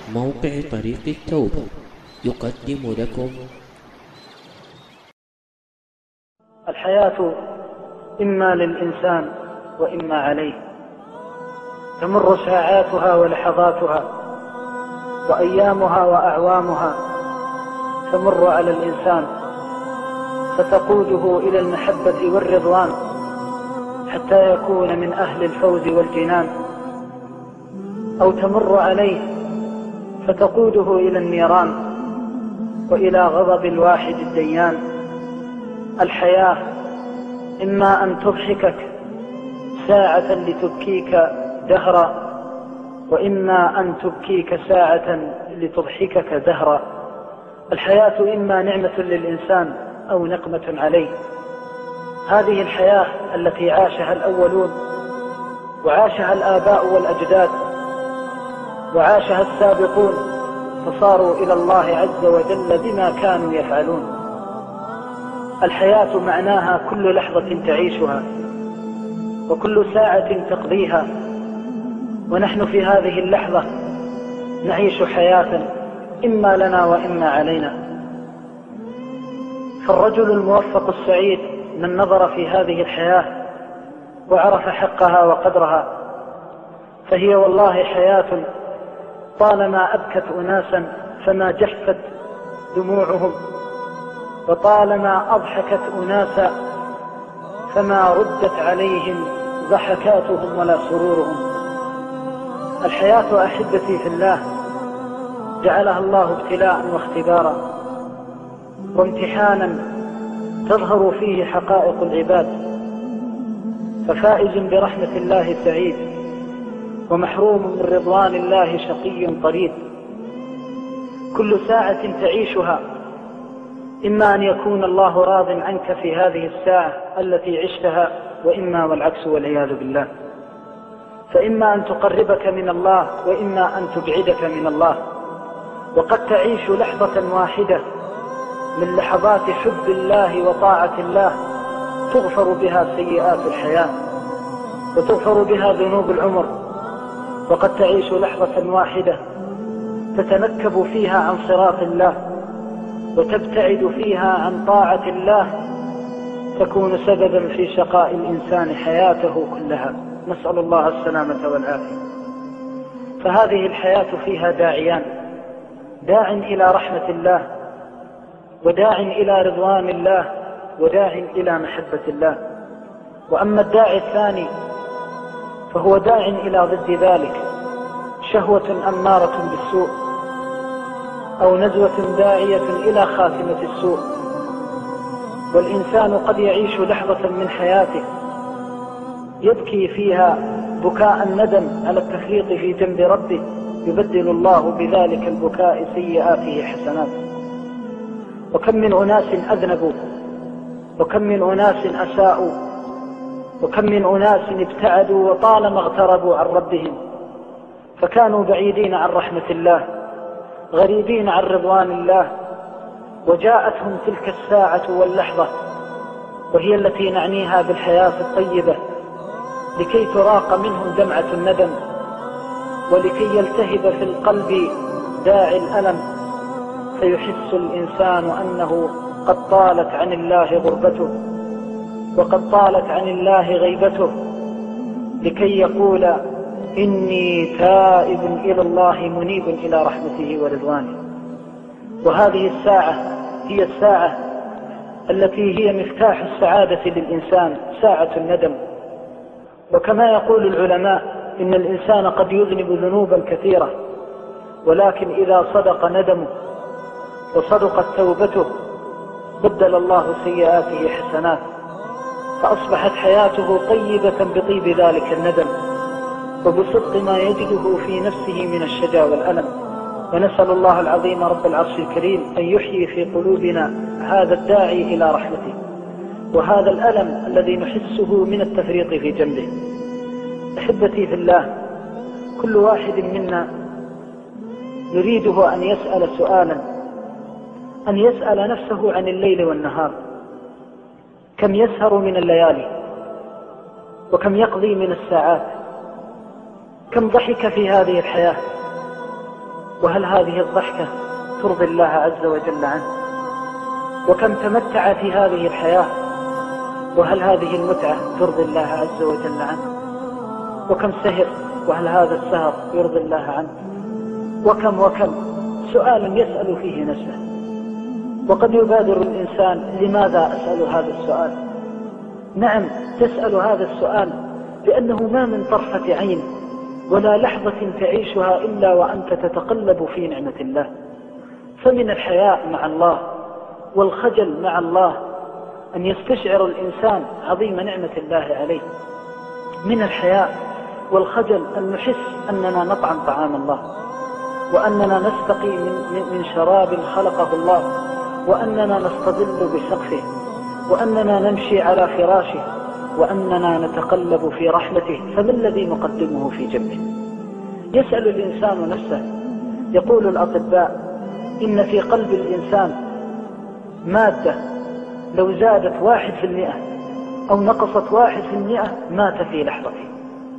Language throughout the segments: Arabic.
موقع طريق التوبة يقدم لكم الحياة إما للإنسان وإما عليه، تمر ساعاتها ولحظاتها وأيامها وأعوامها تمر على الإنسان فتقوده إلى المحبة والرضوان حتى يكون من أهل الفوز والجنان، أو تمر عليه فتقوده إلى النيران وإلى غضب الواحد الديان. الحياة إما أن تضحكك ساعة لتبكيك دهرا، وإما أن تبكيك ساعة لتضحكك دهرا. الحياة إما نعمة للإنسان أو نقمة عليه. هذه الحياة التي عاشها الأولون وعاشها الآباء والأجداد وعاشها السابقون فصاروا إلى الله عز وجل بما كانوا يفعلون. الحياة معناها كل لحظة تعيشها وكل ساعة تقضيها، ونحن في هذه اللحظة نعيش حياة إما لنا وإما علينا. فالرجل الموفق السعيد من نظر في هذه الحياة وعرف حقها وقدرها، فهي والله حياة طالما أبكت أناسا فما جفت دموعهم، وطالما أضحكت أناسا فما ردت عليهم ضحكاتهم ولا سرورهم. الحياة أحبتي في الله جعلها الله ابتلاء واختبارا وامتحانا تظهر فيه حقائق العباد، ففائز برحمة الله سعيد، ومحروم من رضوان الله شقي طريد. كل ساعة تعيشها إما أن يكون الله راض عنك في هذه الساعة التي عشتها، وإما والعكس والعياذ بالله. فإما أن تقربك من الله وإما أن تبعدك من الله. وقد تعيش لحظة واحدة من لحظات حب الله وطاعة الله تغفر بها سيئات الحياة وتغفر بها ذنوب العمر، وقد تعيش لحظة واحدة تتنكب فيها عن صراط الله وتبتعد فيها عن طاعة الله، تكون سببا في شقاء الإنسان حياته كلها، نسأل الله السلامة والعافية. فهذه الحياة فيها داعيان: داع إلى رحمة الله، وداع إلى رضوان الله، وداع إلى محبة الله. وأما الداعي الثاني فهو داع إلى ضد ذلك، شهوة أمارة بالسوء، أو نزوة داعية إلى خاتمة السوء. والإنسان قد يعيش لحظة من حياته يبكي فيها بكاء الندم على التفريط في جنب ربه، يبدل الله بذلك البكاء سيئاته حسنات. وكم من أناس أذنبوا، وكم من أناس أساءوا، وكم من أناس ابتعدوا وطالما اغتربوا عن ربهم، فكانوا بعيدين عن رحمة الله، غريبين عن رضوان الله، وجاءتهم تلك الساعة واللحظة وهي التي نعنيها بالحياة الطيبة لكي تراق منهم دمعة الندم، ولكي يلتهب في القلب داعي الألم، فيحس الإنسان أنه قد طالت عن الله غربته وقد طالت عن الله غيبته، لكي يقول: إني تائب إلى الله منيب إلى رحمته ورضوانه. وهذه الساعة هي الساعة التي هي مفتاح السعادة للإنسان، ساعة الندم. وكما يقول العلماء إن الإنسان قد يذنب ذنوبا كثيرة، ولكن إذا صدق ندمه وصدقت توبته بدل الله سيئاته حسنات، فأصبحت حياته طيبة بطيب ذلك الندم وبصدق ما يجده في نفسه من الشجا والألم. ونسأل الله العظيم رب العرش الكريم أن يحيي في قلوبنا هذا الداعي إلى رحمته وهذا الألم الذي نحسه من التفريط في جنبه. أحبتي في الله، كل واحد منا يريده أن يسأل سؤالا، أن يسأل نفسه عن الليل والنهار: كم يسهر من الليالي، وكم يقضي من الساعات، كم ضحك في هذه الحياة، وهل هذه الضحكة ترضي الله عز وجل عنه؟ وكم تمتع في هذه الحياة، وهل هذه المتعة ترضي الله عز وجل عنه؟ وكم سهر، وهل هذا السهر يرضي الله عنه؟ وكم سؤال يسأل فيه نفسه. وقد يبادر الإنسان: لماذا أسأل هذا السؤال؟ نعم، تسأل هذا السؤال لأنه ما من طرفة عين ولا لحظة تعيشها إلا وأنت تتقلب في نعمة الله. فمن الحياء مع الله والخجل مع الله أن يستشعر الإنسان عظيم نعمة الله عليه. من الحياء والخجل أن نحس أننا نطعم طعام الله، وأننا نستقي من شراب خلقه الله، وأننا نستظل بسقفه، وأننا نمشي على فراشه، وأننا نتقلب في رحمته. فما الذي نقدمه في جنبه؟ يسأل الإنسان نفسه. يقول الأطباء: إن في قلب الإنسان مادة لو زادت 1% أو نقصت 1% مات في لحظته.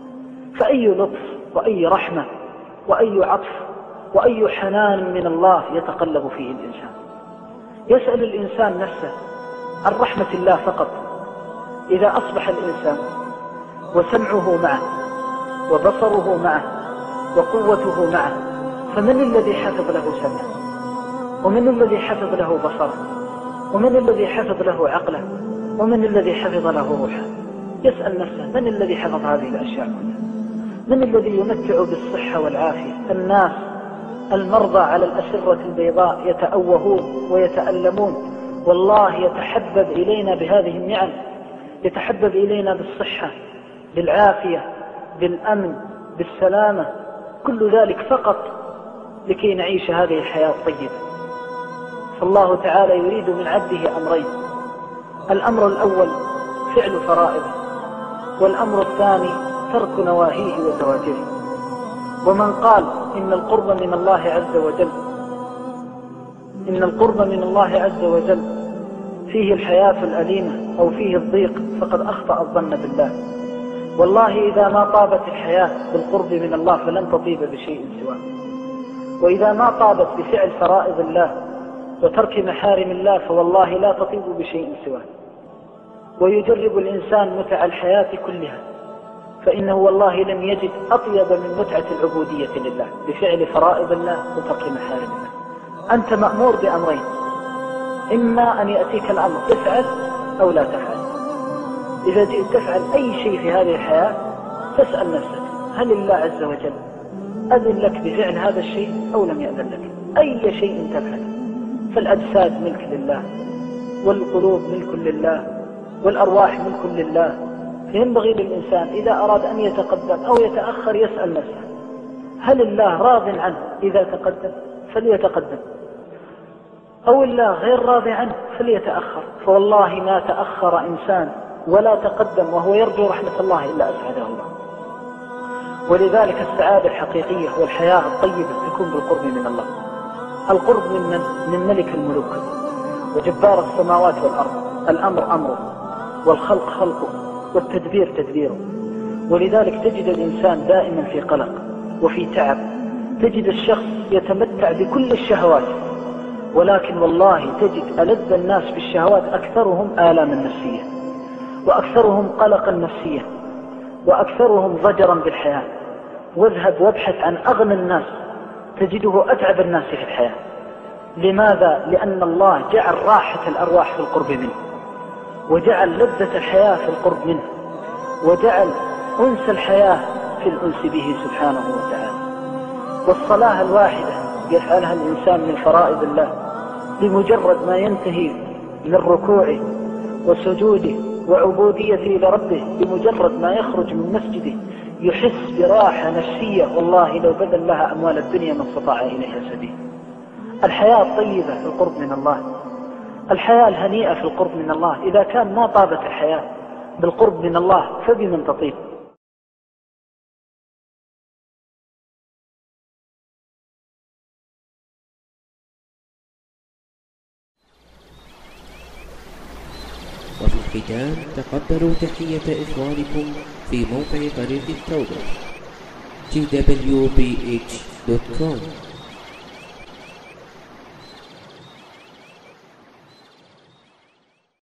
فأي لطف وأي رحمة وأي عطف وأي حنان من الله يتقلب فيه الإنسان. يسأل الإنسان نفسه عن رحمة الله فقط. إذا أصبح الإنسان وسمعه معه وبصره معه وقوته معه، فمن الذي حفظ له سمعه؟ ومن الذي حفظ له بصره؟ ومن الذي حفظ له عقله؟ ومن الذي حفظ له روحه؟ يسأل نفسه: من الذي حفظ هذه الأشياء كلها؟ من الذي يمتع بالصحة والعافية؟ الناس المرضى على الأسرة البيضاء يتأوهون ويتألمون، والله يتحبب إلينا بهذه النعم، يتحبب إلينا بالصحة، بالعافية، بالأمن، بالسلامة، كل ذلك فقط لكي نعيش هذه الحياة الطيبة. فالله تعالى يريد من عبده أمرين: الأمر الأول فعل فرائضه، والأمر الثاني ترك نواهيه وزواجره. ومن قال إن القرب من الله عز وجل فيه الحياة الأليمة أو فيه الضيق فقد أخطأ الظن بالله. والله إذا ما طابت الحياة بالقرب من الله فلن تطيب بشيء سواه، وإذا ما طابت بفعل فرائض الله وترك محارم الله فوالله لا تطيب بشيء سواه. ويجرب الإنسان متع الحياة كلها، فإنه والله لم يجد أطيب من متعة العبودية لله بفعل فرائض الله وترك محارم الله. أنت مأمور بأمرين: إما أن يأتيك الأمر تفعل أو لا تفعل. إذا جئت تفعل أي شيء في هذه الحياة تسأل نفسك: هل الله عز وجل أذن لك بفعل هذا الشيء أو لم يأذن لك؟ أي شيء تفعل. فالأجساد ملك لله، والقلوب ملك لله، والأرواح ملك لله. فينبغي للإنسان إذا أراد أن يتقدم أو يتأخر يسأل نفسه: هل الله راض عنه إذا تقدم فليتقدم، أو الله غير راضي عنه فليتأخر. فوالله ما تأخر إنسان ولا تقدم وهو يرجو رحمة الله إلا أسعده الله. ولذلك السعادة الحقيقية والحياة الطيبة تكون بالقرب من الله. القرب من ملك الملوك وجبار السماوات والأرض. الأمر أمره، والخلق خلقه، والتدبير تدبيره. ولذلك تجد الإنسان دائما في قلق وفي تعب. تجد الشخص يتمتع بكل الشهوات، ولكن والله تجد ألذ الناس بالشهوات أكثرهم آلاما نفسية، وأكثرهم قلقا نفسيا، وأكثرهم ضجرا بالحياة. واذهب وابحث عن أغنى الناس تجده أتعب الناس في الحياة. لماذا؟ لأن الله جعل راحة الأرواح في القرب منه، وجعل لذة الحياة في القرب منه، وجعل أنس الحياة في الأنس به سبحانه وتعالى. والصلاة الواحدة يفعلها الإنسان من فرائض الله بمجرد ما ينتهي من ركوعه وسجوده وعبوديته لربه، بمجرد ما يخرج من مسجده يحس براحة نفسية والله لو بذل لها أموال الدنيا ما استطاع إليها سبيل. الحياة الطيبة في القرب من الله، الحياة الهنيئة في القرب من الله. إذا كان ما طابت الحياة بالقرب من الله فبمن تطيب؟ وفي الختام تقبلوا تحية إخوانكم في موقع قرية التوبة twbh.com.